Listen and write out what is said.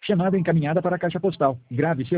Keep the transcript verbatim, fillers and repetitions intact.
Chamada encaminhada para a caixa postal. Grave seu